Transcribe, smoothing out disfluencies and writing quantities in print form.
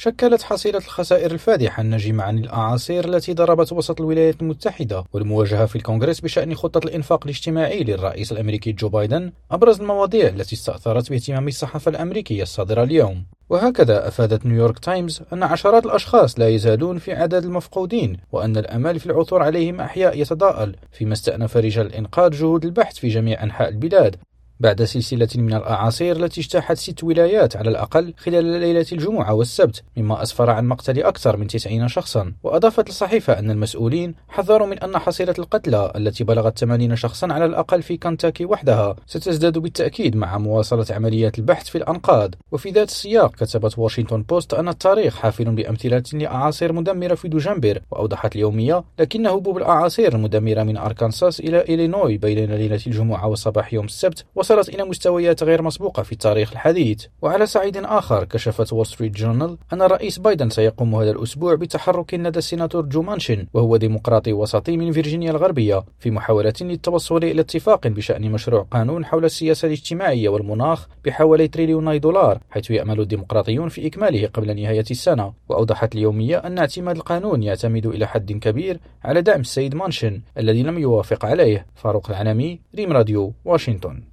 شكلت حصيلة الخسائر الفادحة الناجمة عن الأعاصير التي ضربت وسط الولايات المتحدة والمواجهة في الكونغرس بشأن خطة الإنفاق الاجتماعي للرئيس الأمريكي جو بايدن أبرز المواضيع التي استأثرت باهتمام الصحافة الأمريكية الصادرة اليوم. وهكذا أفادت نيويورك تايمز أن عشرات الأشخاص لا يزالون في عدد المفقودين، وأن الأمل في العثور عليهم أحياء يتضاءل، فيما استأنف رجال الإنقاذ جهود البحث في جميع أنحاء البلاد بعد سلسلة من الأعاصير التي اجتاحت 6 ولايات على الأقل خلال ليلة الجمعة والسبت، مما أسفر عن مقتل أكثر من 90 شخصا. وأضافت الصحيفة أن المسؤولين حذروا من أن حصيلة القتلى التي بلغت 80 شخصا على الأقل في كنتاكي وحدها ستزداد بالتأكيد مع مواصلة عمليات البحث في الأنقاض. وفي ذات السياق كتبت واشنطن بوست أن التاريخ حافل بأمثلة لأعاصير مدمرة في دجنبر. وأوضحت اليومية لكن هبوب الأعاصير المدمرة من أركنساس إلى إلينوي بين ليلة الجمعة وصباح يوم السبت وصلت إلى مستويات غير مسبوقة في التاريخ الحديث. وعلى صعيد آخر كشفت وول ستريت جورنال أن الرئيس بايدن سيقوم هذا الأسبوع بتحرك لدى السيناتور جو مانشن، وهو ديمقراطي وسطي من فيرجينيا الغربية، في محاولة للتوصل إلى اتفاق بشأن مشروع قانون حول السياسة الاجتماعية والمناخ بحوالي $1 تريليون، حيث يأمل الديمقراطيون في إكماله قبل نهاية السنة. وأوضحت اليومية أن اعتماد القانون يعتمد إلى حد كبير على دعم السيد مانشن الذي لم يوافق عليه. فاروق العنامي، ريم راديو، واشنطن.